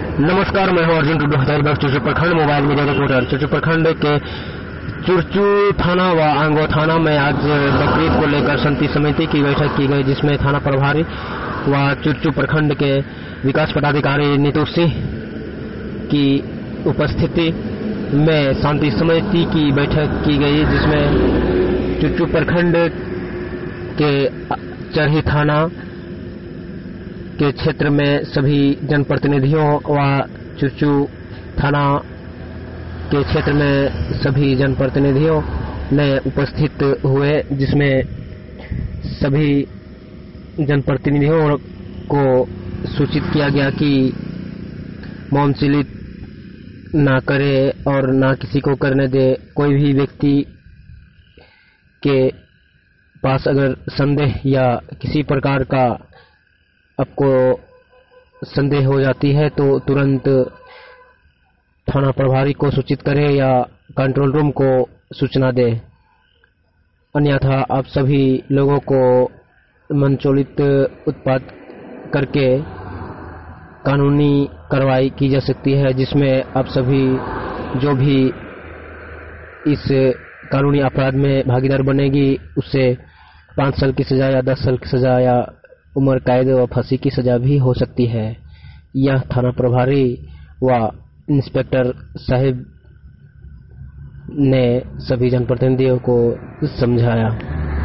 नमस्कार, मैं हूं अर्जुन टुडू हजारीबाग चुरचू प्रखंड मोबाइल मीडिया रिपोर्टर। चुरचू प्रखंड के चुरचू थाना व आंगो थाना में आज बकरीद को लेकर शांति समिति की बैठक की गई, जिसमें थाना प्रभारी व चुरचू प्रखंड के विकास पदाधिकारी नीतू सिंह की उपस्थिति में शांति समिति की बैठक की गई, जिसमें चुरचू प्रखंड के चरही थाना के क्षेत्र में सभी जनप्रतिनिधियों व चुरचू थाना के क्षेत्र में सभी जनप्रतिनिधियों ने उपस्थित हुए, जिसमें सभी जनप्रतिनिधियों को सूचित किया गया कि मौन शिलित ना करे और ना किसी को करने दे। कोई भी व्यक्ति के पास अगर संदेह या किसी प्रकार का आपको संदेह हो जाती है तो तुरंत थाना प्रभारी को सूचित करें या कंट्रोल रूम को सूचना दें, अन्यथा आप सभी लोगों को मनचोलित उत्पात करके कानूनी कार्रवाई की जा सकती है, जिसमें आप सभी जो भी इस कानूनी अपराध में भागीदार बनेगी उससे 5 साल की सजा या 10 साल की सजा या उम्र कैद व फांसी की सजा भी हो सकती है। यह थाना प्रभारी व इंस्पेक्टर साहिब ने सभी जनप्रतिनिधियों को समझाया।